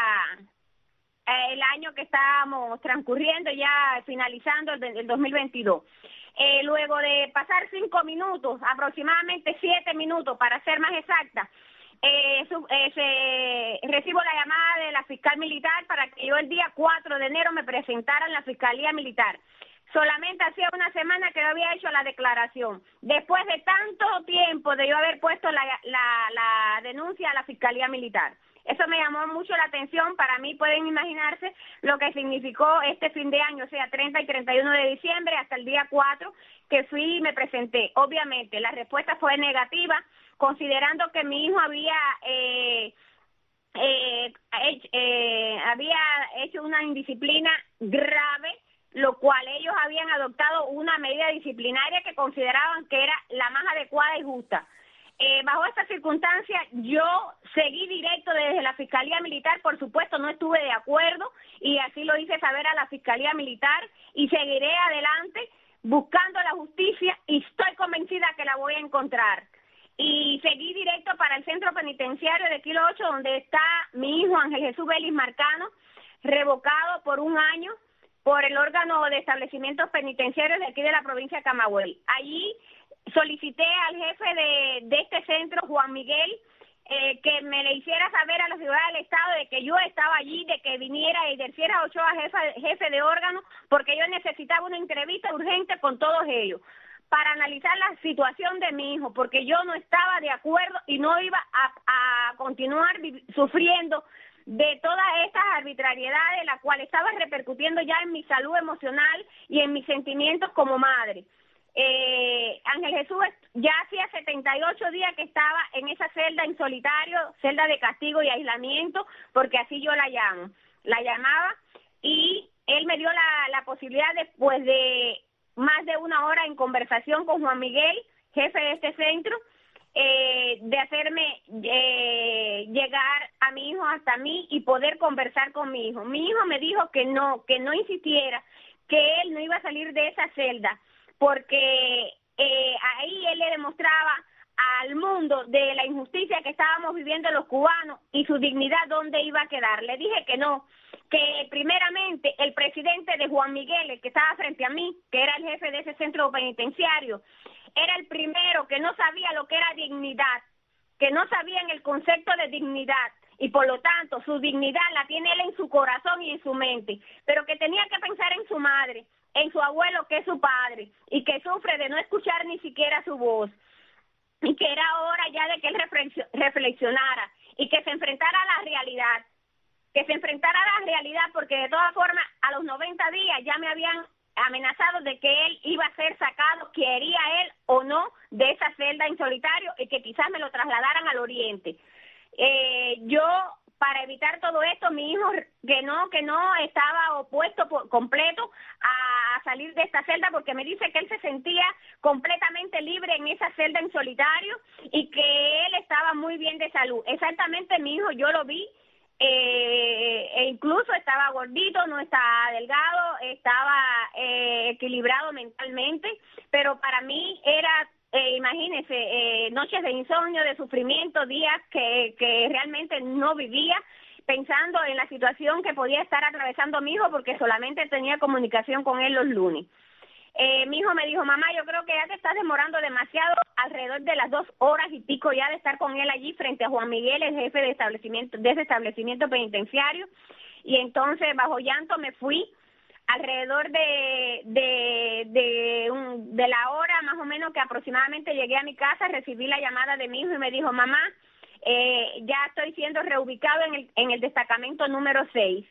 eh, el año que estábamos transcurriendo, ya finalizando el, el dos mil veintidós. Eh, luego de pasar cinco minutos, aproximadamente siete minutos para ser más exacta, Eh, su, eh, se, recibo la llamada de la fiscal militar para que yo el día cuatro de enero me presentara en la Fiscalía Militar. Solamente hacía una semana que yo había hecho la declaración. Después de tanto tiempo de yo haber puesto la, la, la denuncia a la Fiscalía Militar. Eso me llamó mucho la atención. Para mí pueden imaginarse lo que significó este fin de año, o sea, treinta y treinta y uno de diciembre hasta el día cuatro, que fui y me presenté. Obviamente, la respuesta fue negativa, considerando que mi hijo había eh, eh, eh, eh, había hecho una indisciplina grave, lo cual ellos habían adoptado una medida disciplinaria que consideraban que era la más adecuada y justa. Eh, bajo esta circunstancia, yo seguí directo desde la Fiscalía Militar, por supuesto no estuve de acuerdo y así lo hice saber a la Fiscalía Militar y seguiré adelante buscando la justicia y estoy convencida que la voy a encontrar. Y seguí directo para el centro penitenciario de Kilo ocho, donde está mi hijo Ángel Jesús Vélez Marcano, revocado por un año por el órgano de establecimientos penitenciarios de aquí de la provincia de Camagüey. Allí solicité al jefe de, de este centro, Juan Miguel, eh, que me le hiciera saber a la ciudad del Estado de que yo estaba allí, de que viniera y Derciera Ochoa, jefe, jefe de órgano, porque yo necesitaba una entrevista urgente con todos ellos, para analizar la situación de mi hijo, porque yo no estaba de acuerdo y no iba a, a continuar sufriendo de todas estas arbitrariedades, la cual estaba repercutiendo ya en mi salud emocional y en mis sentimientos como madre. Eh, Ángel Jesús ya hacía setenta y ocho días que estaba en esa celda en solitario, celda de castigo y aislamiento, porque así yo la llamo, la llamaba, y él me dio la, la posibilidad después de más de una hora en conversación con Juan Miguel, jefe de este centro, eh, de hacerme eh, llegar a mi hijo hasta mí y poder conversar con mi hijo. Mi hijo me dijo que no, que no insistiera, que él no iba a salir de esa celda, porque eh, ahí él le demostraba al mundo de la injusticia que estábamos viviendo los cubanos y su dignidad dónde iba a quedar. Le dije que no, que primeramente el presidente de Juan Miguel, el que estaba frente a mí, que era el jefe de ese centro penitenciario, era el primero que no sabía lo que era dignidad, que no sabían el concepto de dignidad, y por lo tanto su dignidad la tiene él en su corazón y en su mente, pero que tenía que pensar en su madre, en su abuelo que es su padre, y que sufre de no escuchar ni siquiera su voz, y que era hora ya de que él reflexionara, y que se enfrentara a la realidad, que se enfrentara a la realidad, porque de todas formas a los noventa días ya me habían amenazado de que él iba a ser sacado, quería él o no, de esa celda en solitario, y que quizás me lo trasladaran al oriente. Eh, yo, para evitar todo esto, mi hijo, que no, que no estaba opuesto por completo a salir de esta celda, porque me dice que él se sentía completamente libre en esa celda en solitario y que él estaba muy bien de salud. Exactamente, mi hijo, yo lo vi, eh, e incluso estaba gordito, no estaba delgado, estaba eh, equilibrado mentalmente, pero para mí era... Eh, imagínense, eh, noches de insomnio, de sufrimiento, días que, que realmente no vivía, pensando en la situación que podía estar atravesando mi hijo, porque solamente tenía comunicación con él los lunes. Eh, mi hijo me dijo, mamá, yo creo que ya te estás demorando demasiado, alrededor de las dos horas y pico ya de estar con él allí frente a Juan Miguel, el jefe de establecimiento, de ese establecimiento penitenciario, y entonces bajo llanto me fui. Alrededor de de de, un, de la hora más o menos que aproximadamente llegué a mi casa, recibí la llamada de mi hijo y me dijo, mamá, eh, ya estoy siendo reubicado en el, en el destacamento número seis.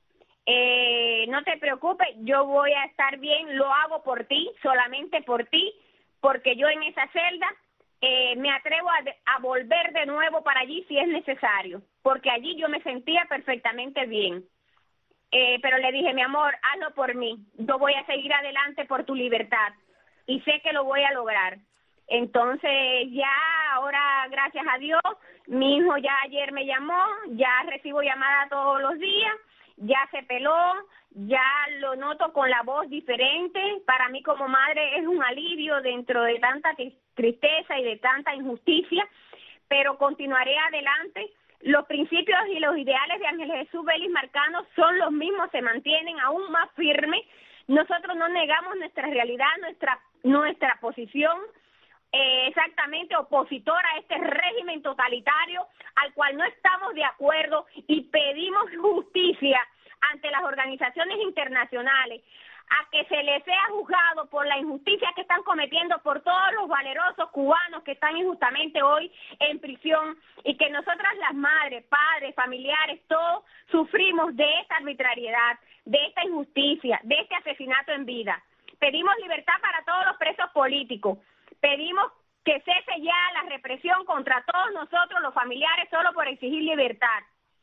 Eh, no te preocupes, yo voy a estar bien, lo hago por ti, solamente por ti, porque yo en esa celda eh, me atrevo a, a volver de nuevo para allí si es necesario, porque allí yo me sentía perfectamente bien. Eh, pero le dije, mi amor, hazlo por mí, yo voy a seguir adelante por tu libertad y sé que lo voy a lograr. Entonces ya ahora, gracias a Dios, mi hijo ya ayer me llamó, ya recibo llamadas todos los días, ya se peló, ya lo noto con la voz diferente. Para mí como madre es un alivio dentro de tanta tristeza y de tanta injusticia, pero continuaré adelante. Los principios y los ideales de Ángel Jesús Vélez Marcano son los mismos, se mantienen aún más firmes. Nosotros no negamos nuestra realidad, nuestra nuestra posición eh, exactamente opositora a este régimen totalitario al cual no estamos de acuerdo, y pedimos justicia ante las organizaciones internacionales, a que se les sea juzgado por la injusticia que están cometiendo por todos los valerosos cubanos que están injustamente hoy en prisión, y que nosotras las madres, padres, familiares, todos sufrimos de esta arbitrariedad, de esta injusticia, de este asesinato en vida. Pedimos libertad para todos los presos políticos, pedimos que cese ya la represión contra todos nosotros los familiares solo por exigir libertad.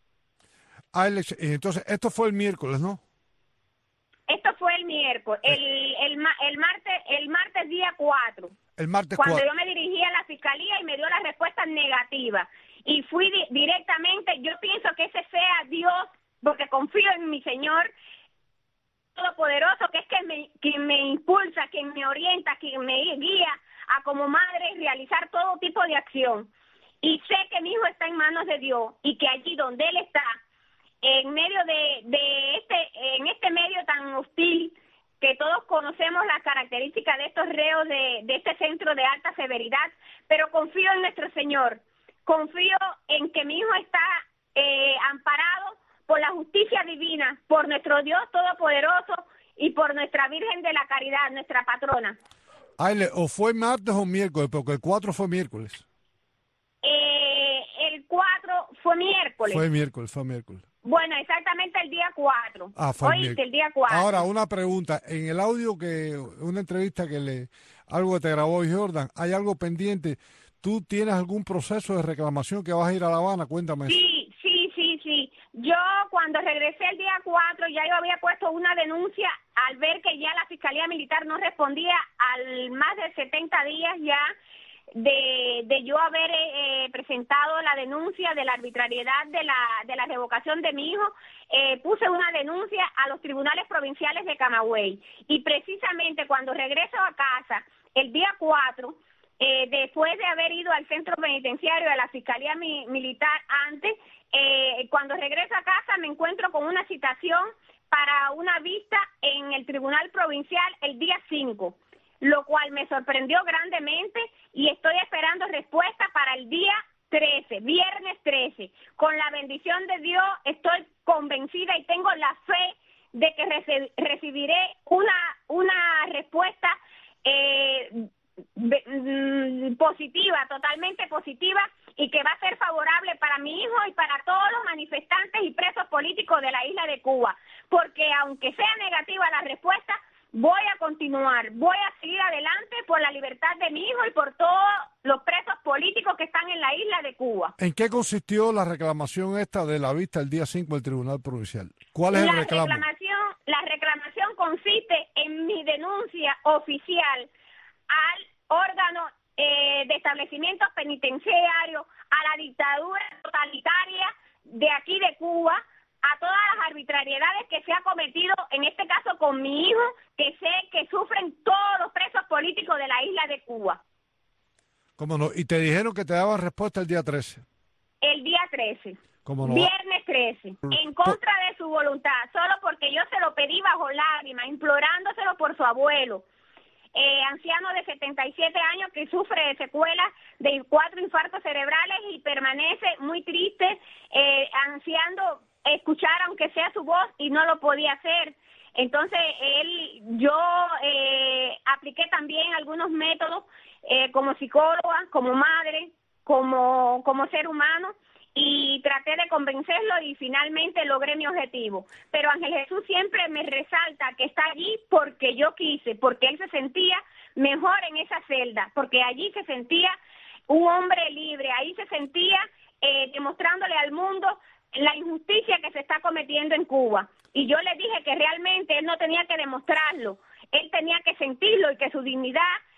Alex, entonces esto fue el miércoles, ¿no? Esto fue el miércoles, el, el, el martes el martes día cuatro. El martes cuando cuatro. yo me dirigí a la fiscalía y me dio la respuesta negativa. Y fui di directamente, yo pienso que ese sea Dios, porque confío en mi Señor Todopoderoso, que es quien me, quien me impulsa, quien me orienta, quien me guía a como madre realizar todo tipo de acción. Y sé que mi hijo está en manos de Dios, y que allí donde él está, en medio de, de este en este medio tan hostil, que todos conocemos las características de estos reos de, de este centro de alta severidad, pero confío en nuestro Señor, confío en que mi hijo está eh, amparado por la justicia divina, por nuestro Dios Todopoderoso y por nuestra Virgen de la Caridad, nuestra patrona. Aile, o fue martes o miércoles, porque el cuatro fue miércoles. Eh, el cuatro fue miércoles. Fue miércoles, fue miércoles. Bueno, exactamente el día cuatro. Ah, fue Oíste, el día cuatro. Ahora, una pregunta. En el audio, que una entrevista que le, algo que te grabó Jordan, ¿hay algo pendiente? ¿Tú tienes algún proceso de reclamación que vas a ir a La Habana? Cuéntame eso. Sí, sí, sí, sí. Yo cuando regresé el día cuatro ya yo había puesto una denuncia al ver que ya la Fiscalía Militar no respondía al más de setenta días ya de, de yo haber eh, presentado la denuncia de la arbitrariedad de la de la revocación de mi hijo. Eh, puse una denuncia a los tribunales provinciales de Camagüey, y precisamente cuando regreso a casa el día cuatro, eh, después de haber ido al centro penitenciario, a la Fiscalía mi, Militar antes, eh, cuando regreso a casa me encuentro con una citación para una vista en el Tribunal Provincial el día cinco, lo cual me sorprendió grandemente y estoy esperando respuesta para el día trece, viernes trece. Con la bendición de Dios estoy convencida y tengo la fe de que reci- recibiré una, una respuesta eh, de, positiva, totalmente positiva, y que va a ser favorable para mi hijo y para todos los manifestantes y presos políticos de la isla de Cuba, porque aunque sea negativa la respuesta, voy a continuar, voy a seguir adelante por la libertad de mi hijo y por todos los presos políticos que están en la isla de Cuba. ¿En qué consistió la reclamación esta de la vista el día cinco del Tribunal Provincial? ¿Cuál es la el reclamo? Reclamación, la reclamación consiste en mi denuncia oficial al órgano eh, de establecimientos penitenciarios, a la dictadura totalitaria de aquí de Cuba, a todas las arbitrariedades que se ha cometido, en este caso con mi hijo, que sé que sufren todos los presos políticos de la isla de Cuba. ¿Cómo no? ¿Y te dijeron que te daban respuesta el día trece? El día trece. ¿Cómo no? Viernes trece, en contra de su voluntad, solo porque yo se lo pedí bajo lágrimas, implorándoselo por su abuelo, eh, anciano de setenta y siete años que sufre de secuelas de cuatro infartos cerebrales y permanece muy triste, eh, ansiando escuchar aunque sea su voz y no lo podía hacer. Entonces él, yo eh, apliqué también algunos métodos eh, como psicóloga, como madre, como, como ser humano, y traté de convencerlo y finalmente logré mi objetivo. Pero Ángel Jesús siempre me resalta que está allí porque yo quise, porque él se sentía mejor en esa celda, porque allí se sentía un hombre libre, ahí se sentía eh, demostrándole al mundo la injusticia que se está cometiendo en Cuba. Y yo le dije que realmente él no tenía que demostrarlo, él tenía que sentirlo y que su dignidad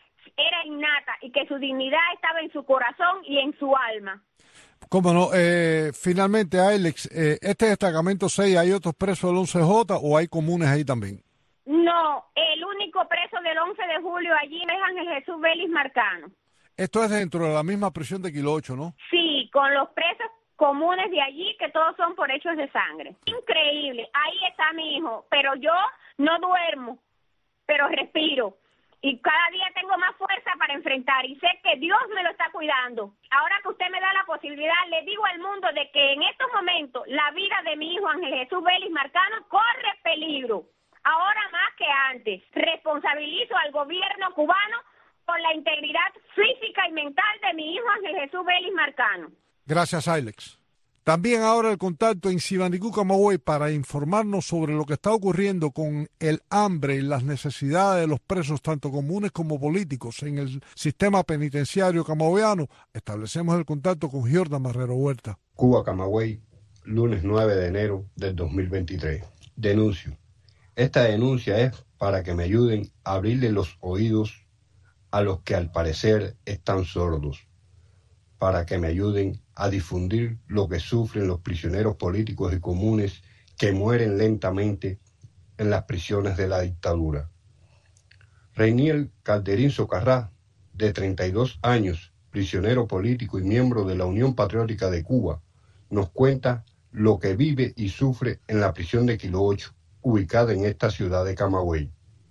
era innata y que su dignidad estaba en su corazón y en su alma. ¿Cómo no? Eh, finalmente, Alex, eh, ¿este destacamento seis hay otros presos del once J o hay comunes ahí también? No, el único preso del once de julio allí es Ángel Jesús Vélez Marcano. Esto es dentro de la misma prisión de Kilo ocho, ¿no? Sí, con los presos comunes de allí, que todos son por hechos de sangre. Increíble, ahí está mi hijo, pero yo no duermo, pero respiro. Y cada día tengo más fuerza para enfrentar y sé que Dios me lo está cuidando. Ahora que usted me da la posibilidad, le digo al mundo de que en estos momentos la vida de mi hijo Ángel Jesús Vélez Marcano corre peligro. Ahora más que antes. Responsabilizo al gobierno cubano por la integridad física y mental de mi hijo Ángel Jesús Vélez Marcano. Gracias, Alex. También ahora el contacto en Sibandicú, Camagüey, para informarnos sobre lo que está ocurriendo con el hambre y las necesidades de los presos, tanto comunes como políticos, en el sistema penitenciario camagüeyano. Establecemos el contacto con Jordan Marrero Huerta. Cuba, Camagüey, lunes nueve de enero del dos mil veintitrés. Denuncio. Esta denuncia es para que me ayuden a abrirle los oídos a los que al parecer están sordos, para que me ayuden a difundir lo que sufren los prisioneros políticos y comunes que mueren lentamente en las prisiones de la dictadura. Reinier Calderín Socarrá, de treinta y dos años, prisionero político y miembro de la Unión Patriótica de Cuba, nos cuenta lo que vive y sufre en la prisión de Kilo ocho, ubicada en esta ciudad de Camagüey.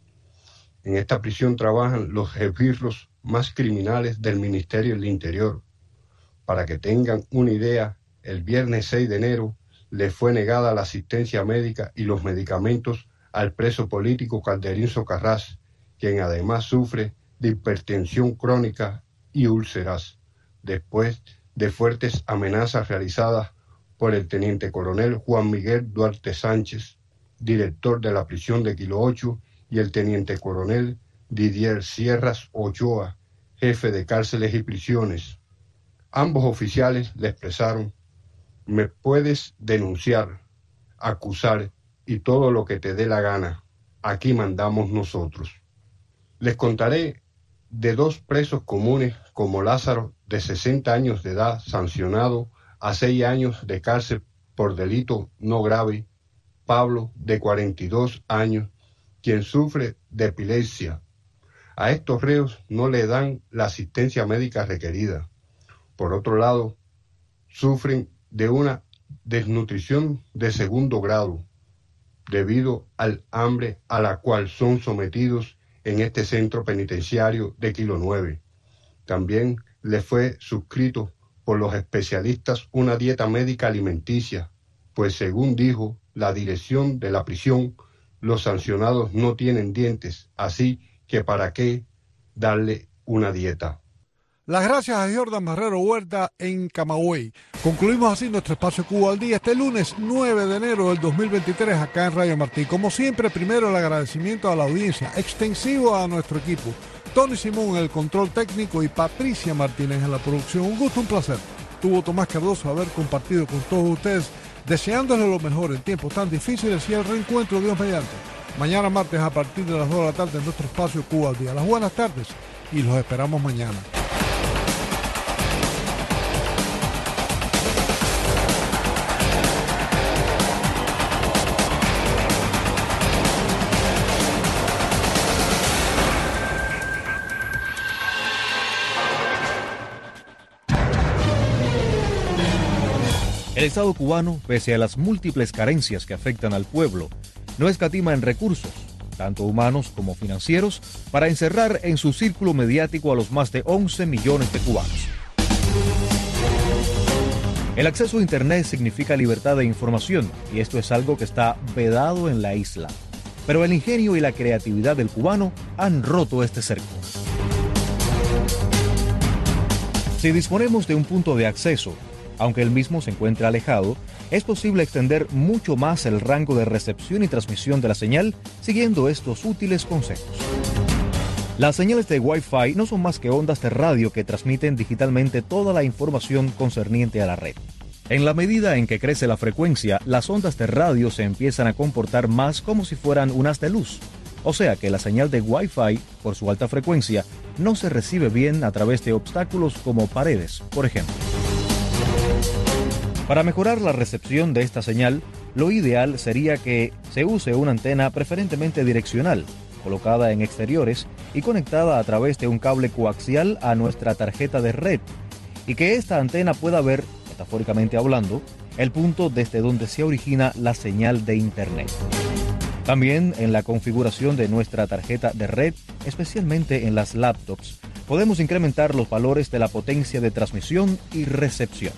En esta prisión trabajan los esbirros más criminales del Ministerio del Interior. Para que tengan una idea, el viernes seis de enero le fue negada la asistencia médica y los medicamentos al preso político Calderín Socarrás, quien además sufre de hipertensión crónica y úlceras, después de fuertes amenazas realizadas por el teniente coronel Juan Miguel Duarte Sánchez, director de la prisión de Kilo ocho, y el teniente coronel Didier Sierras Ochoa, jefe de cárceles y prisiones. Ambos oficiales le expresaron: me puedes denunciar, acusar y todo lo que te dé la gana. Aquí mandamos nosotros. Les contaré de dos presos comunes como Lázaro, de sesenta años de edad, sancionado a seis años de cárcel por delito no grave, Pablo, de cuarenta y dos años, quien sufre de epilepsia. A estos reos no le dan la asistencia médica requerida. Por otro lado, sufren de una desnutrición de segundo grado debido al hambre a la cual son sometidos en este centro penitenciario de Kilo nueve. También les fue suscrito por los especialistas una dieta médica alimenticia, pues según dijo la dirección de la prisión, los sancionados no tienen dientes, así que para qué darle una dieta. Las gracias a Jordan Marrero Huerta en Camagüey. Concluimos así nuestro espacio Cuba al Día este lunes nueve de enero del dos mil veintitrés acá en Radio Martí. Como siempre, primero el agradecimiento a la audiencia, extensivo a nuestro equipo. Tony Simón en el control técnico y Patricia Martínez en la producción. Un gusto, un placer. Tuvo Tomás Cardoso haber compartido con todos ustedes, deseándoles lo mejor en tiempos tan difíciles y el reencuentro Dios mediante. Mañana martes a partir de las dos de la tarde en nuestro espacio Cuba al Día. Las buenas tardes y los esperamos mañana. El Estado cubano, pese a las múltiples carencias que afectan al pueblo, no escatima en recursos, tanto humanos como financieros, para encerrar en su círculo mediático a los más de once millones de cubanos. El acceso a Internet significa libertad de información, y esto es algo que está vedado en la isla. Pero el ingenio y la creatividad del cubano han roto este cerco. Si disponemos de un punto de acceso, aunque el mismo se encuentre alejado, es posible extender mucho más el rango de recepción y transmisión de la señal siguiendo estos útiles consejos. Las señales de Wi-Fi no son más que ondas de radio que transmiten digitalmente toda la información concerniente a la red. En la medida en que crece la frecuencia, las ondas de radio se empiezan a comportar más como si fueran un haz de luz. O sea que la señal de Wi-Fi, por su alta frecuencia, no se recibe bien a través de obstáculos como paredes, por ejemplo. Para mejorar la recepción de esta señal, lo ideal sería que se use una antena preferentemente direccional, colocada en exteriores y conectada a través de un cable coaxial a nuestra tarjeta de red, y que esta antena pueda ver, metafóricamente hablando, el punto desde donde se origina la señal de Internet. También en la configuración de nuestra tarjeta de red, especialmente en las laptops, podemos incrementar los valores de la potencia de transmisión y recepción.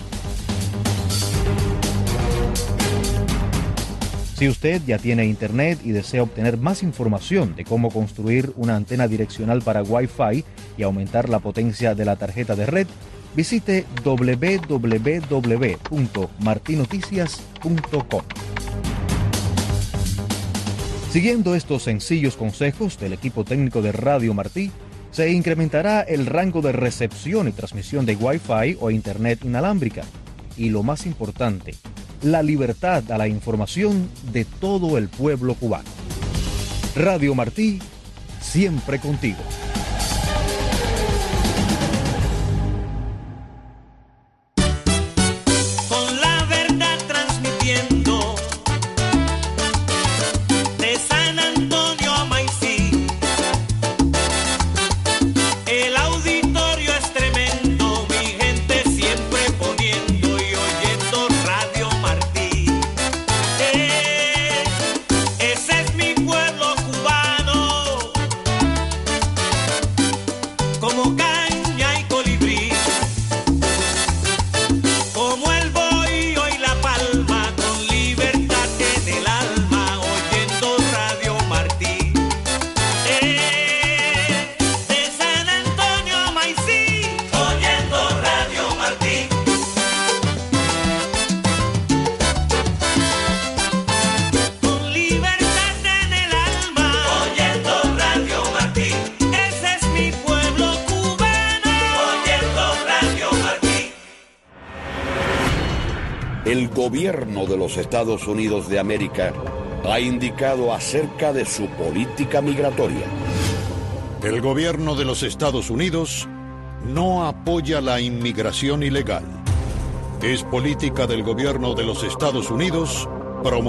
Si usted ya tiene Internet y desea obtener más información de cómo construir una antena direccional para Wi-Fi y aumentar la potencia de la tarjeta de red, visite doble u doble u doble u punto martinoticias punto com. Siguiendo estos sencillos consejos del equipo técnico de Radio Martí, se incrementará el rango de recepción y transmisión de Wi-Fi o Internet inalámbrica. Y lo más importante, la libertad a la información de todo el pueblo cubano. Radio Martí, siempre contigo. Con la verdad transmitiendo de San Antonio a Maicí. El auditorio es tremendo, mi gente siempre poniendo y oyendo Radio Martí. Eh, ese es mi pueblo cubano, como caña y colibrí, como el bohío y la palma, con libertad en el alma, oyendo Radio Martí. Eh, de San Antonio a Maicí, oyendo Radio Martí. Con libertad en el alma, oyendo Radio Martí. Ese es mi pueblo cubano, oyendo Radio Martí. El gobierno de los Estados Unidos de América ha indicado acerca de su política migratoria. El gobierno de los Estados Unidos no apoya la inmigración ilegal. Es política del gobierno de los Estados Unidos promover